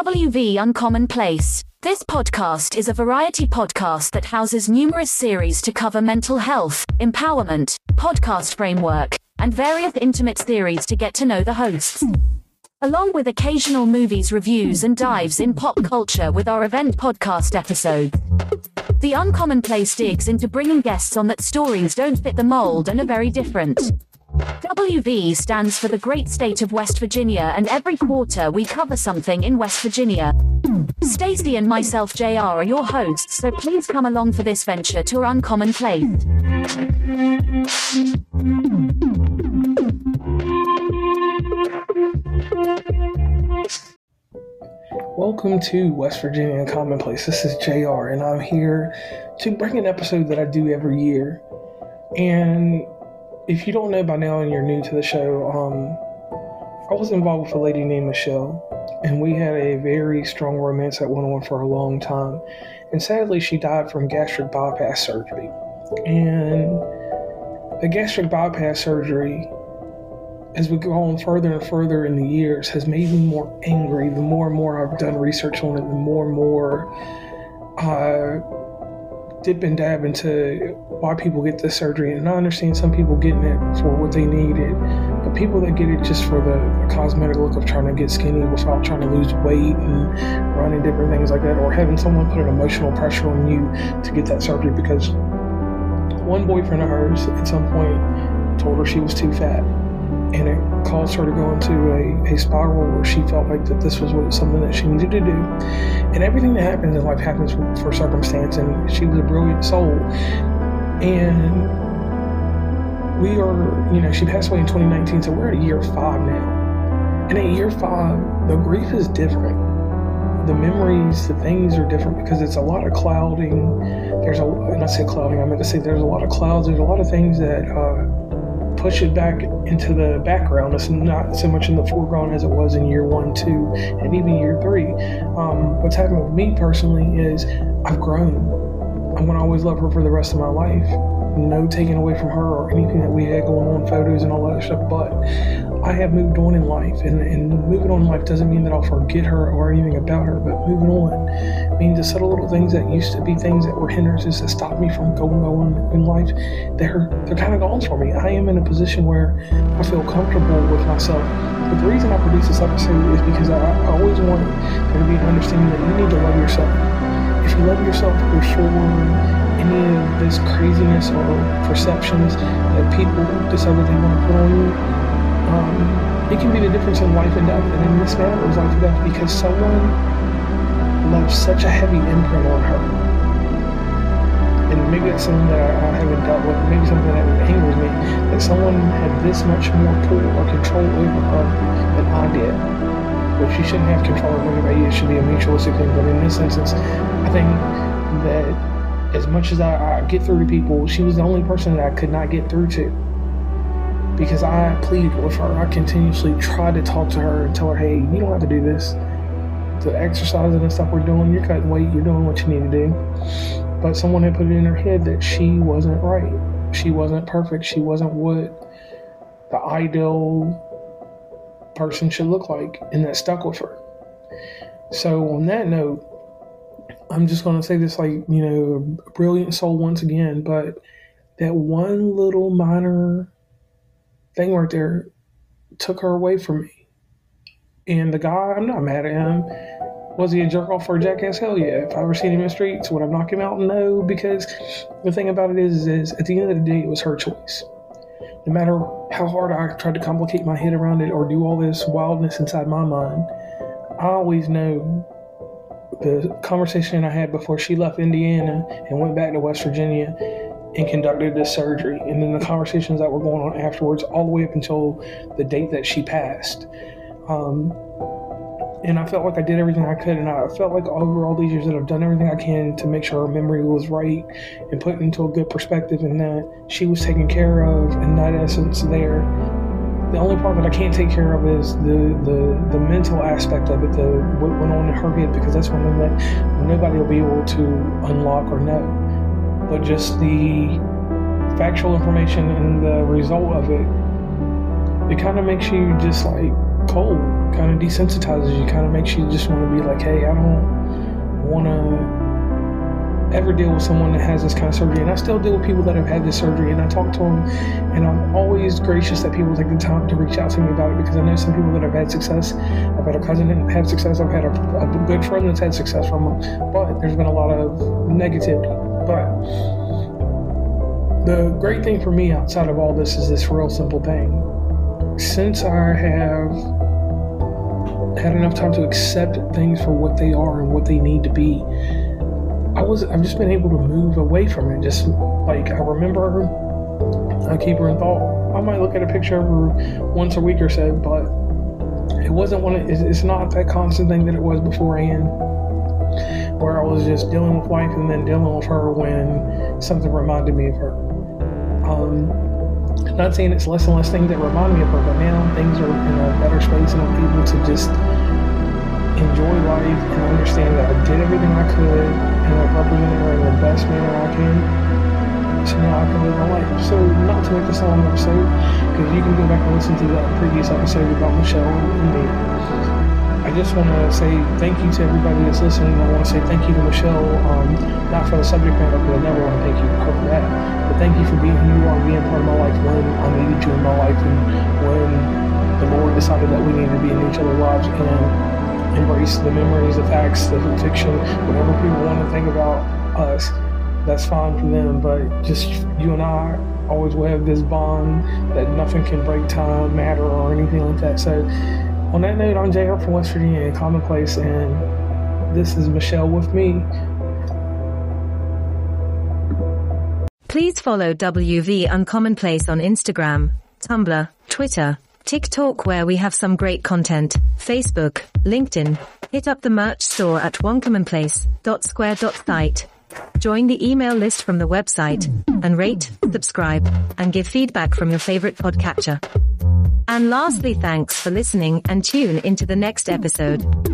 WV Uncommon Place. This podcast is a variety podcast that houses numerous series to cover mental health, empowerment, podcast framework, and various intimate theories to get to know the hosts. Along with occasional movies reviews and dives in pop culture with our event podcast episodes. The Uncommon Place digs into bringing guests on that stories don't fit the mold and are very different. WV stands for the great state of West Virginia, and every quarter we cover something in West Virginia. Stacey and myself, JR, are your hosts, so please come along for this venture to our Uncommon Place. Welcome to West Virginia Uncommon Place. This is JR, and I'm here to bring an episode that I do every year. And if you don't know by now and you're new to the show, I was involved with a lady named Michelle, and we had a very strong romance that went on for a long time. And sadly, she died from gastric bypass surgery. And the gastric bypass surgery, as we go on further and further in the years, has made me more angry. The more and more I've done research on it, the more and more I dip and dab into why people get this surgery. And I understand some people getting it for what they needed, but people that get it just for the cosmetic look of trying to get skinny without trying to lose weight and running different things like that, or having someone put an emotional pressure on you to get that surgery because one boyfriend of hers at some point told her she was too fat. And it caused her to go into a spiral where she felt like that this was something that she needed to do. And everything that happens in life happens for circumstance, and she was a brilliant soul. And we are, she passed away in 2019, so we're at year 5 now. And at year 5, the grief is different. The memories, the things are different because it's a lot of clouding. And I say clouding, I meant to say there's a lot of clouds. There's a lot of things that push it back into the background. It's not so much in the foreground as it was in year 1, 2, and even year 3. What's happened with me personally is I've grown. I'm going to always love her for the rest of my life. No taking away from her or anything that we had going on, photos and all that stuff, but I have moved on in life, and moving on in life doesn't mean that I'll forget her or anything about her, but moving on means the subtle little things that used to be things that were hindrances that stopped me from going in life, they're kind of gone for me. I am in a position where I feel comfortable with myself. But the reason I produce this episode is because I always want there to be an understanding that you need to love yourself. If you love yourself before any of this craziness or perceptions that people decide that they want to put on you, it can be the difference in life and death. And in this matter, it was life and death because someone left such a heavy imprint on her. And maybe that's something that I haven't dealt with, maybe something that angers me, that someone had this much more pull or control over her than I did. Which you shouldn't have control over anybody, it should be a mutualistic thing. But in this instance, I think that as much as I get through to people, she was the only person that I could not get through to. Because I pleaded with her. I continuously tried to talk to her and tell her, hey, you don't have to do this. The exercising and stuff we're doing, you're cutting weight, you're doing what you need to do. But someone had put it in her head that she wasn't right. She wasn't perfect. She wasn't what the ideal person should look like. And that stuck with her. So on that note, I'm just going to say this a brilliant soul once again, but that one little minor thing right there took her away from me. And the guy, I'm not mad at him. Was he a jerk off or a jackass? Hell yeah. If I ever seen him in the streets, would I knock him out? No, because the thing about it is at the end of the day, it was her choice. No matter how hard I tried to complicate my head around it or do all this wildness inside my mind, I always know the conversation I had before she left Indiana and went back to West Virginia and conducted this surgery, and then the conversations that were going on afterwards all the way up until the date that she passed. And I felt like I did everything I could, and I felt like over all these years that I've done everything I can to make sure her memory was right and put into a good perspective, and that she was taken care of in that essence there. The only part that I can't take care of is the mental aspect of it, what went on in her head, because that's one thing that nobody will be able to unlock or know. But just the factual information and the result of it, it kind of makes you just told kind of desensitizes you, kind of makes you just want to be like, hey, I don't want to ever deal with someone that has this kind of surgery. And I still deal with people that have had this surgery, and I talk to them, and I'm always gracious that people take the time to reach out to me about it, because I know some people that have had success. I've had a cousin that had success. I've had a good friend that's had success from them, but there's been a lot of negativity. But the great thing for me outside of all this is this real simple thing. Since I have had enough time to accept things for what they are and what they need to be, I've just been able to move away from it. Just like, I remember, I keep her in thought. I might look at a picture of her once a week or so, but it wasn't it's not that constant thing that it was beforehand, where I was just dealing with life and then dealing with her when something reminded me of her. Not saying it's less and less things that remind me of her, but now things are in a better space, and I'm able to just enjoy life and understand that I did everything I could, and I represented her in the best manner I can, so now I can live my life. So, not to make this a long episode, because you can go back and listen to that previous episode about Michelle and me. I just want to say thank you to everybody that's listening. I want to say thank you to Michelle, not for the subject matter, because I never want to thank you for that, but thank you for being who you are, being part of my life when I needed you in my life, and when the Lord decided that we needed to be in each other's lives, and embrace the memories, the facts, the fiction, whatever people want to think about us, that's fine for them, but just you and I always will have this bond that nothing can break time, matter, or anything like that. So on that note, I'm JR from West Virginia and Commonplace, and this is Michelle with me. Please follow WV Uncommonplace on Instagram, Tumblr, Twitter, TikTok, where we have some great content, Facebook, LinkedIn. Hit up the merch store at onecommonplace.square.site. Join the email list from the website, and rate, subscribe, and give feedback from your favorite podcatcher. And lastly, thanks for listening, and tune into the next episode.